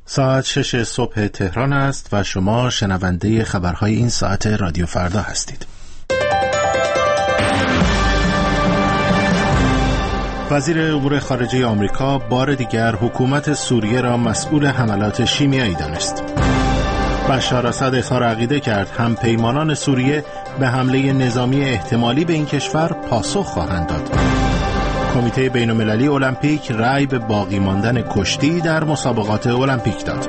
ساعت 6 صبح تهران است و شما شنونده خبرهای این ساعت رادیو فردا هستید. وزیر امور خارجه آمریکا بار دیگر حکومت سوریه را مسئول حملات شیمیایی دانست. بشار اسد اظهار عقیده کرد همپیمانان سوریه به حمله نظامی احتمالی به این کشور پاسخ خواهند داد. کمیته بین‌المللی المپیک رأی به باقی ماندن کشتی در مسابقات المپیک داد.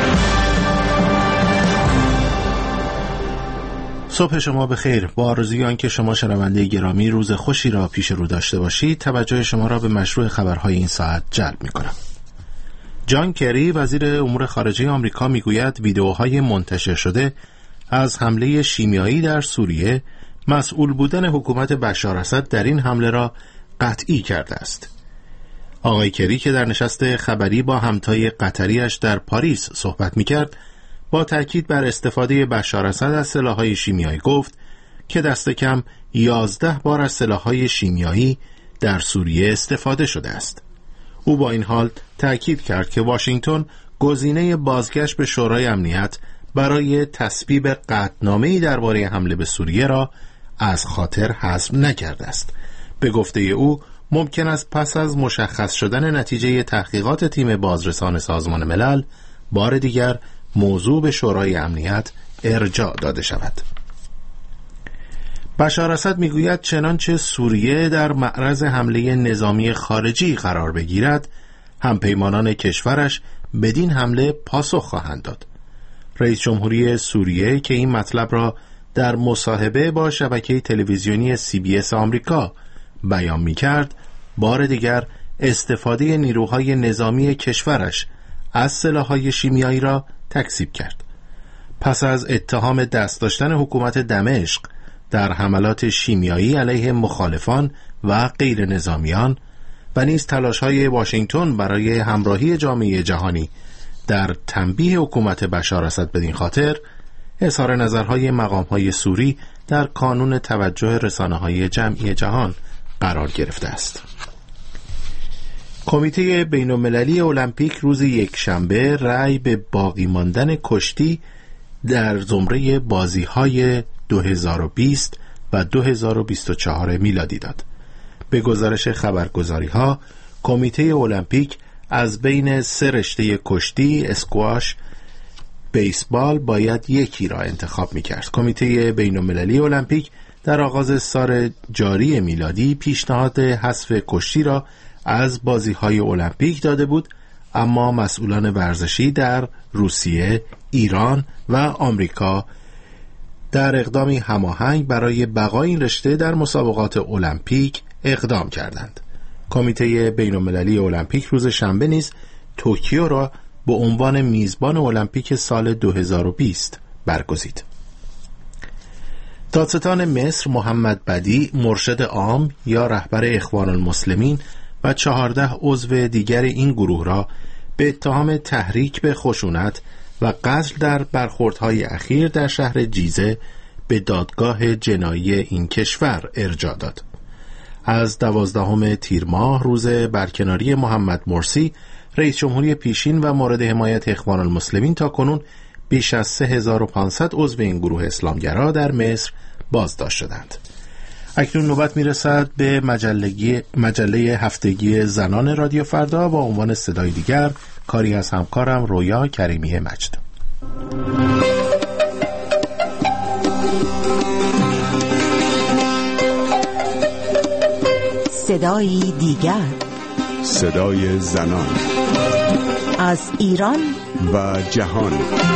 صبح شما بخیر. با آرزوی آنکه شما شنونده گرامی روز خوشی را پیش رو داشته باشید، توجه شما را به مشروع خبرهای این ساعت جلب می‌کنم. جان کری وزیر امور خارجه آمریکا میگوید ویدئوهای منتشر شده از حمله شیمیایی در سوریه مسئول بودن حکومت بشار اسد در این حمله را قطعی کرده است. آقای کری که در نشست خبری با همتای قطریش در پاریس صحبت می‌کرد، با تاکید بر استفاده بشار اسد از سلاح‌های شیمیایی گفت که دست کم 11 بار از سلاح‌های شیمیایی در سوریه استفاده شده است. او با این حال تاکید کرد که واشنگتن گزینه بازگشت به شورای امنیت برای تصویب قطعنامه‌ای درباره حمله به سوریه را از خاطر حذف نکرده است. به گفته او ممکن است پس از مشخص شدن نتیجه تحقیقات تیم بازرسان سازمان ملل بار دیگر موضوع به شورای امنیت ارجاع داده شود. بشار اسد میگوید چنانچه سوریه در معرض حمله نظامی خارجی قرار بگیرد، همپیمانان کشورش بدین حمله پاسخ خواهند داد. رئیس جمهوری سوریه که این مطلب را در مصاحبه با شبکه تلویزیونی CBS آمریکا بیان می‌کرد، بار دیگر استفاده نیروهای نظامی کشورش از سلاح‌های شیمیایی را تکذیب کرد. پس از اتهام دست داشتن حکومت دمشق در حملات شیمیایی علیه مخالفان و غیر نظامیان و نیز تلاش‌های واشنگتن برای همراهی جامعه جهانی در تنبیه حکومت بشار اسد بدین خاطر، اظهار نظرهای مقام‌های سوری در کانون توجه رسانه‌های جمعی جهان قرار گرفته است. کمیته بین‌المللی المپیک روز یکشنبه رأی به باقی ماندن کشتی در زمره بازی‌های 2020 و 2024 میلادی داد. به گزارش خبرگزاری‌ها، کمیته المپیک از بین 3 رشته کشتی، اسکواش، بیسبال باید یکی را انتخاب می‌کرد. کمیته بین‌المللی المپیک در آغاز سال جاری میلادی پیشنهاد حذف کشتی را از بازی‌های المپیک داده بود، اما مسئولان ورزشی در روسیه، ایران و آمریکا در اقدامی هماهنگ برای بقای این رشته در مسابقات المپیک اقدام کردند. کمیته بین‌المللی المپیک روز شنبه نیز توکیو را به عنوان میزبان المپیک سال 2020 برگزید. دادستان مصر محمد بدی، مرشد عام یا رهبر اخوان المسلمین و 14 عضو دیگر این گروه را به اتهام تحریک به خشونت و قتل در برخوردهای اخیر در شهر جیزه به دادگاه جنایی این کشور ارجاع داد. از 12 تیر ماه روز برکناری محمد مرسی، رئیس جمهوری پیشین و مورد حمایت اخوان المسلمین، تا کنون بیش از 3500 عضو این گروه اسلامگرا در مصر بازداشت شدند. اکنون نوبت میرسد به مجله هفتگی زنان رادیو فردا با عنوان صدای دیگر، کاری از همکارم رویا کریمی مجد. صدای دیگر، صدای زنان از ایران و جهان.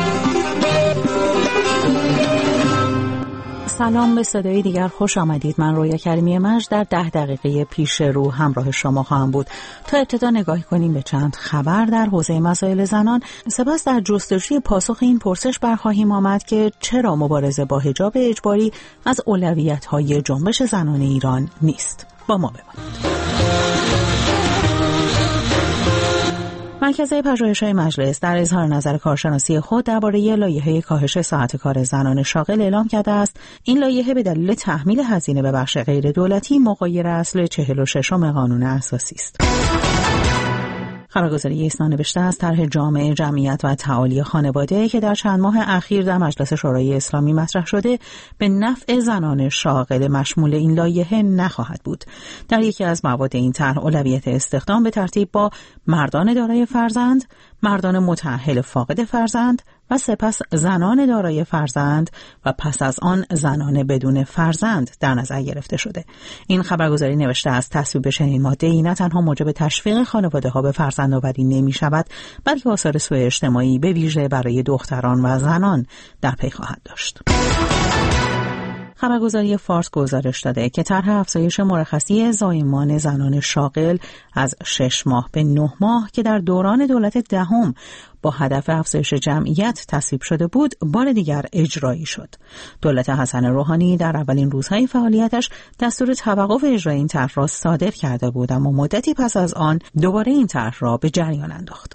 سلام، به صدای دیگر خوش آمدید. من رویا کریمی مجد در 10 دقیقه پیش رو همراه شما خواهم بود تا ابتدا نگاهی کنیم به چند خبر در حوزه مسائل زنان. سپس در جستجوی پاسخ این پرسش برخواهیم آمد که چرا مبارزه با حجاب اجباری از اولویت‌های جنبش زنان ایران نیست. با ما بمانید. مرکز پژوهش‌های مجلس در اظهار نظر کارشناسی خود درباره لایحه کاهش ساعت کار زنان شاغل اعلام کرده است این لایحه به دلیل تحمیل هزینه به بخش غیر دولتی مغایر اصل 46 قانون اساسی است. خبرگزاری ایسنا نوشته از طرح جامع جمعیت و تعالی خانواده که در چند ماه اخیر در مجلس شورای اسلامی مطرح شده به نفع زنان شاغل مشمول این لایحه نخواهد بود. در یکی از مواد این طرح اولویت استخدام به ترتیب با مردان دارای فرزند، مردان متأهل فاقد فرزند و سپس زنان دارای فرزند و پس از آن زنان بدون فرزند در نظر گرفته شده. این خبرگزاری نوشته از تصویب چنین ماده‌ای نه تنها موجب تشویق خانواده‌ها به فرزندآوری نمی‌شود، بلکه آثار سوء اجتماعی به ویژه برای دختران و زنان در پی خواهد داشت. خبرگزاری فارس گزارش داده که طرح افزایش مرخصی زایمان زنان شاغل از 6 ماه به 9 ماه که در دوران دولت دهم با هدف افزایش جمعیت تصویب شده بود، بار دیگر اجرایی شد. دولت حسن روحانی در اولین روزهای فعالیتش دستور توقف اجرای این طرح را صادر کرده بود، اما مدتی پس از آن دوباره این طرح را به جریان انداخت.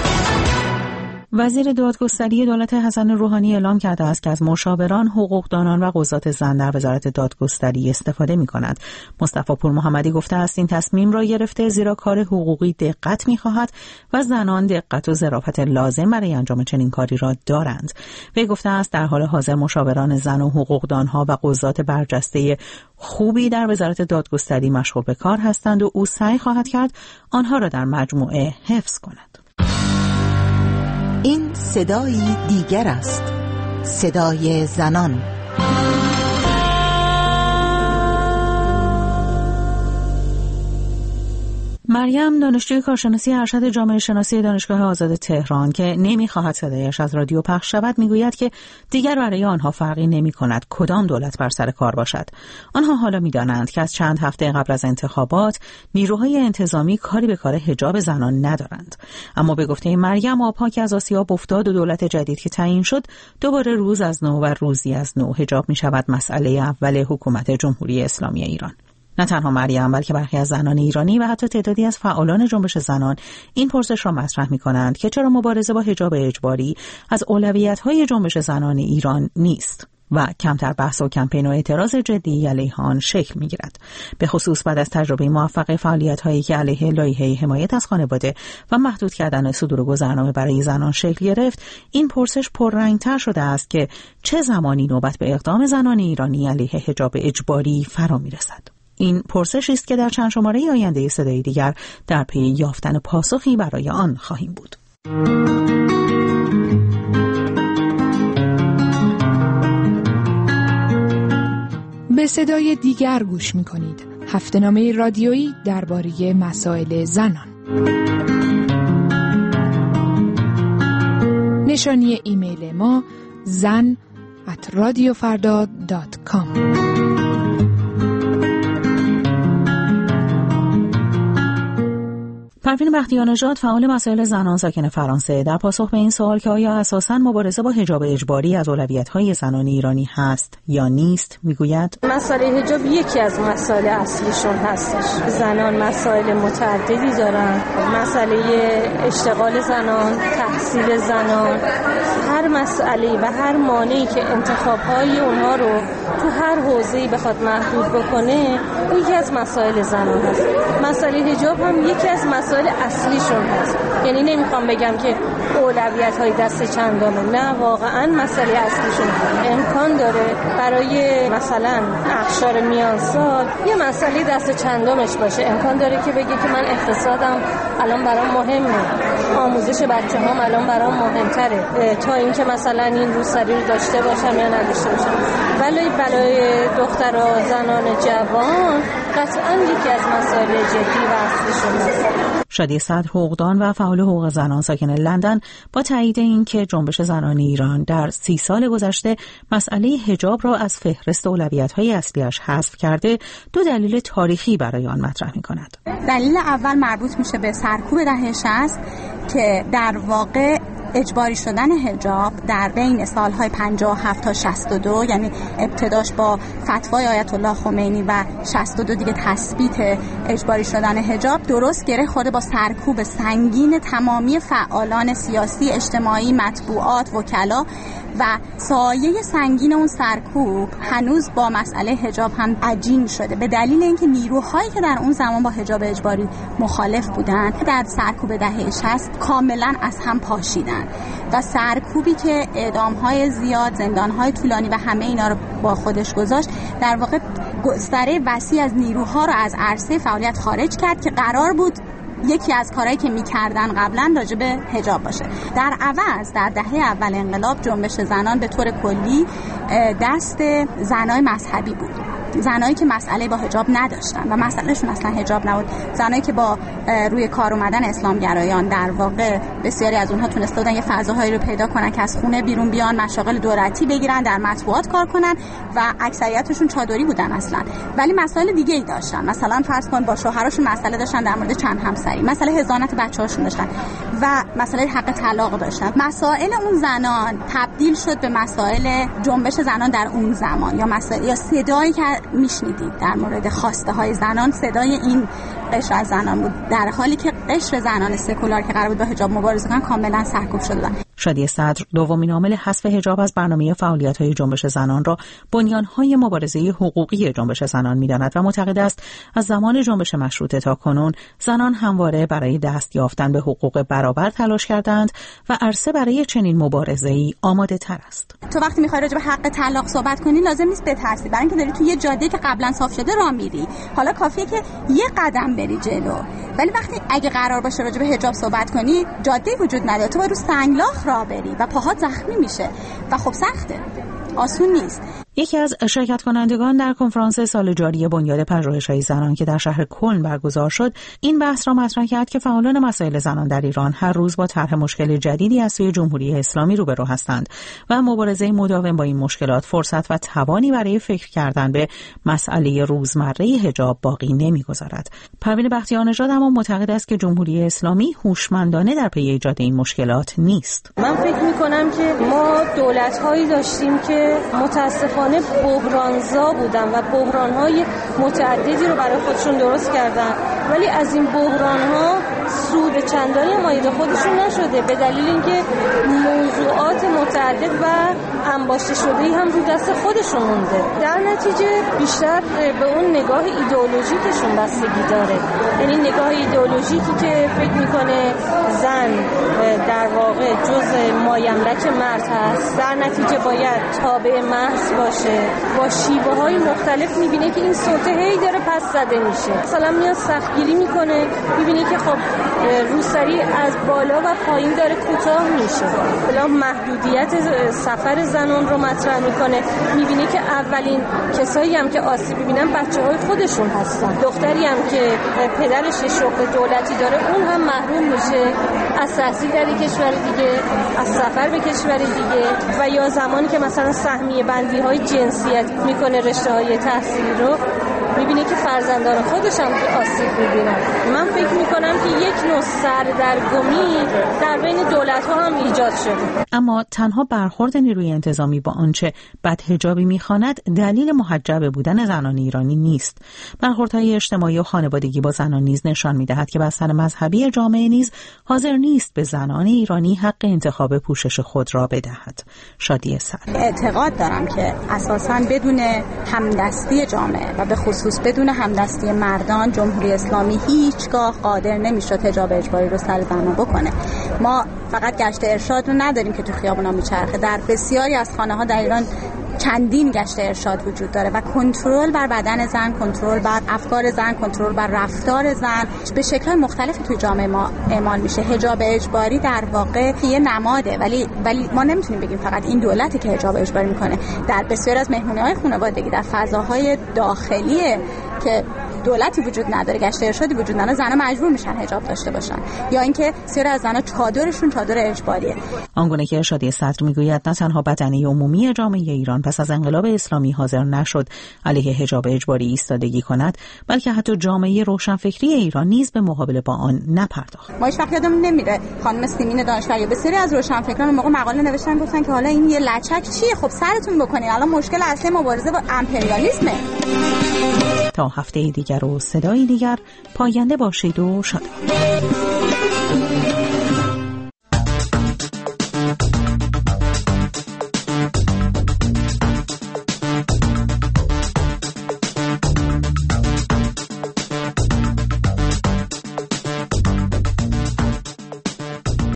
وزیر دادگستری دولت حسن روحانی اعلام کرده است که از مشاوران، حقوقدانان و قضات زن در وزارت دادگستری استفاده می‌کند. مصطفی پور محمدی گفته است این تصمیم را گرفته زیرا کار حقوقی دقت می‌خواهد و زنان دقت و ظرافت لازم برای انجام چنین کاری را دارند. وی گفته است در حال حاضر مشاوران زن و حقوقدانها و قضات برجسته خوبی در وزارت دادگستری مشغول به کار هستند و او سعی خواهد کرد آنها را در مجموعه حفظ کند. این صدای دیگر است، صدای زنان. مریم دانشجوی کارشناسی ارشد جامعه شناسی دانشگاه آزاد تهران که نمی‌خواهد صدایش از رادیو پخش شود میگوید که دیگر برای آنها فرقی نمی‌کند کدام دولت بر سر کار باشد. آنها حالا می‌دانند که از چند هفته قبل از انتخابات نیروهای انتظامی کاری به کار حجاب زنان ندارند. اما به گفته مریم آبها که از آسیاب افتاد و دولت جدید که تعیین شد دوباره روز از نو و روزی از نو حجاب می‌شود مسئله اول حکومت جمهوری اسلامی ایران. نه تنها مریم بلکه برخی از زنان ایرانی و حتی تعدادی از فعالان جنبش زنان این پرسش را مطرح می‌کنند که چرا مبارزه با حجاب اجباری از اولویت‌های جنبش زنان ایران نیست و کمتر بحث و کمپین و اعتراض جدی علیه آن شکل می‌گیرد. به خصوص بعد از تجربه موفق فعالیت‌هایی که علیه لایحه حمایت از خانواده و محدود کردن صدور گذرنامه برای زنان شکل گرفت، این پرسش پررنگ‌تر شده است که چه زمانی نوبت به اقدام زنان ایرانی علیه حجاب اجباری فرا می‌رسد. این پرسشی است که در چند شماره آینده صدای دیگر در پی یافتن پاسخی برای آن خواهیم بود. به صدای دیگر گوش می‌کنید. هفته‌نامه رادیویی درباره مسائل زنان. نشانی ایمیل ما zan@radiofarda.com. پروین بختیارنژاد فعال مسائل زنان ساکن فرانسه در پاسخ به این سوال که آیا اساساً مبارزه با حجاب اجباری از اولویت‌های زنان ایرانی هست یا نیست میگوید مسئله حجاب یکی از مسائل اصلیشون هستش. زنان مسائل متعددی دارن، مسئله اشتغال زنان، تحصیل زنان، هر مسئله و هر مانعی که انتخاب‌های اونها رو تو هر حوزه‌ای بخواد محدود بکنه یکی از مسائل زنان هست. مسئله حجاب هم یکی از مسائل اصلیشون هست. یعنی نمیخوام بگم که اولویت‌های دست چندمه، نه، واقعا مسئله اصلیشون امکان داره برای مثلا اقشار میان سال یه مسئله دست چندمش باشه. امکان داره که بگه که من اقتصادم الان برام مهمه، آموزش بچه‌هام الان برام مهمتره تا اینکه مثلا این روسری رو داشته باشم یا نداشته باشم. ولی برای دخترها، زنان جوان قطعاً یکی از مسائل جدی و اصلیشون هست. شادی صدر حقوقدان و فعال حقوق زنان ساکن لندن با تایید این که جنبش زنان ایران در 30 سال گذشته مسئله حجاب را از فهرست اولویت‌های اصلیش حذف کرده، 2 دلیل تاریخی برای آن مطرح می‌کند. دلیل اول مربوط میشه به سرکوب دهه 60 که در واقع اجباری شدن حجاب در بین سالهای 57 تا 62، یعنی ابتداش با فتوای آیت الله خمینی و 62 دیگه تثبیت اجباری شدن حجاب، درست گره خورده با سرکوب سنگین تمامی فعالان سیاسی، اجتماعی، مطبوعات، وکلا و سایه سنگین اون سرکوب هنوز با مسئله حجاب هم عجین شده، به دلیل اینکه نیروهایی که در اون زمان با حجاب اجباری مخالف بودن در سرکوب دهه 60 کاملا از هم پاشیدن و سرکوبی که اعدام‌های زیاد، زندان‌های طولانی و همه اینا رو با خودش گذاشت، در واقع گستره وسیع از نیروها رو از عرصه فعالیت خارج کرد که قرار بود یکی از کارهایی که می‌کردن قبلا راجع به حجاب باشه. در عوض در دهه اول انقلاب جنبش زنان به طور کلی دست زنای مذهبی بود، زنایی که مسئله با حجاب نداشتن و مسئلهشون اصلا حجاب نبود، زنایی که با روی کار اومدن اسلامگرایان در واقع بسیاری از اونها تونسته بودن یه فضاهایی رو پیدا کنن که از خونه بیرون بیان، مشاغل دولتی بگیرن، در مطبوعات کار کنن و اکثریتشون چادری بودن اصلا، ولی مسائل دیگه ای داشتن. مثلا فرض کن با شوهرشون مسئله داشتن در مورد چند همسری، مسئله حضانت بچه‌هاشون داشتن و مسئله حق طلاق داشتن. مسائل اون زنان تبدیل شد به مسائل جنبش زنان در اون زمان، یا مسائل یا صدایی که میشنیدید در مورد خواسته های زنان صدای این قشر از زنان بود، در حالی که قشر زنان سکولار که قرار بود با حجاب مبارزه کنن کاملا سرکوب شده بودن. شادی صدر دومین عامل حذف حجاب از برنامه فعالیت‌های جنبش زنان را بنیان‌های مبارزه حقوقی جنبش زنان می‌داند و معتقد است از زمان جنبش مشروطه تا کنون زنان همواره برای دست یافتن به حقوق برابر تلاش کردند و عرصه برای چنین مبارزه‌ای آماده‌تر است. تو وقتی می‌خوای راجع به حق طلاق صحبت کنی لازم نیست بترسی، برای اینکه داری تو یه جاده که قبلا صاف شده راه میری، حالا کافیه که یه قدم بری جلو. ولی وقتی اگه قرار باشه راجع به حجاب صحبت کنی جاده وجود نداره، تو باید رو سنگلاخ راه بری و پاهات زخمی میشه و خب سخته، آسون نیست. یکی از شرکت کنندگان در کنفرانس سال جاری بنیاد پژوهش‌های زنان که در شهر کلن برگزار شد، این بحث را مطرح کرد که فعالان مسائل زنان در ایران هر روز با طرح مشکل جدیدی از سوی جمهوری اسلامی روبرو هستند و مبارزه مداوم با این مشکلات فرصت و توانی برای فکر کردن به مسئله روزمره حجاب باقی نمی‌گذارد. پروین بختیارنژاد اما معتقد است که جمهوری اسلامی هوشمندانه در پی ایجاد این مشکلات نیست. من فکر می‌کنم که ما دولت‌هایی داشتیم که متأسفانه بحرانزا بودن و بحران‌های متعددی رو برای خودشون درست کردن، ولی از این بحران‌ها سود چندانی مایه خودشون نشده، به دلیل اینکه موضوعات متعدد و انباشته شده‌ای هم رو دست خودشون مونده. در نتیجه بیشتر به اون نگاه ایدئولوژیکشون بستگی داره، یعنی نگاه ایدئولوژیکی که فکر می‌کنه زن در واقع جزء مایملک مرد هست، در نتیجه باید تابع محض باشه، با شیوه‌های مختلف می‌بینه که این سلطه هی داره پس زده میشه. مثلا میاد سختگیری میکنه، می‌بینه که خب روسری از بالا و پایین داره کوتاه میشه. بلا محدودیت سفر زنان رو مطرح میکنه، می‌بینه که اولین کسایی هم که آسیب می‌بینن بچه‌های خودشون هستن. دختری هم که پدرش شغل دولتی داره اون هم محروم میشه از تحصیل در کشور دیگه، از سفر به کشور دیگه، و یا زمانی که مثلا سهمیه بندی‌های جنسیت میکنه رشته‌های تحصیلی رو، میبینه که فرزندان خودش هم که آسیب میبینن. من فکر میکنم که یک نوع سردرگمی در بین دولت‌ها هم ایجاد شده. اما تنها برخورد نیروی انتظامی با آنچه بدحجابی میخواند دلیل محجب بودن زنان ایرانی نیست. برخوردهای اجتماعی و خانوادگی با زنان نیز نشان میدهد که بستر مذهبی جامعه نیز حاضر نیست به زنان ایرانی حق انتخاب پوشش خود را بدهد. شادی صدر: اعتقاد دارم که اساساً بدون همدستی جامعه و به خصوص بدون همدستی مردان جمهوری اسلامی هیچگاه قادر نمیشد حجاب اجباری رو سر زنان بکنه. ما فقط گشت ارشاد رو نداریم که تو خیابونا میچرخه، در بسیاری از خانه‌ها در ایران چندین گشت ارشاد وجود داره و کنترل بر بدن زن، کنترل بر افکار زن، کنترل بر رفتار زن به شکل‌های مختلفی توی جامعه ما اعمال میشه. حجاب اجباری در واقع یه نماده، ولی ما نمیتونیم بگیم فقط این دولتی که حجاب اجباری میکنه. در بسیاری از مهمونی‌های خانوادگی، در فضاهای داخلی که دولتی وجود نداره، گشت ارشادی وجود نداره، زن‌ها مجبور میشن حجاب داشته باشن، یا اینکه بسیاری از زن‌ها چادرشون چادر اجباریه. آنگونه که شادی صدر میگوید نه تنها بدنه عمومی جامعه ایران پس از انقلاب اسلامی حاضر نشد علیه حجاب اجباری ایستادگی کند، بلکه حتی جامعه روشنفکری ایران نیز به مقابله با آن نپرداخت. ما هیچ وقت یادمون نمیره خانم سیمین دانشور یا بسیاری از روشنفکران اون موقع مقاله نوشتن، گفتن که حالا این یه لچک چیه، خب سرتون بکنین، الان مشکل اصلی مبارزه با امپریالیسمه. تا هفته دیگر و صدای دیگر، پاینده باشید و شاد.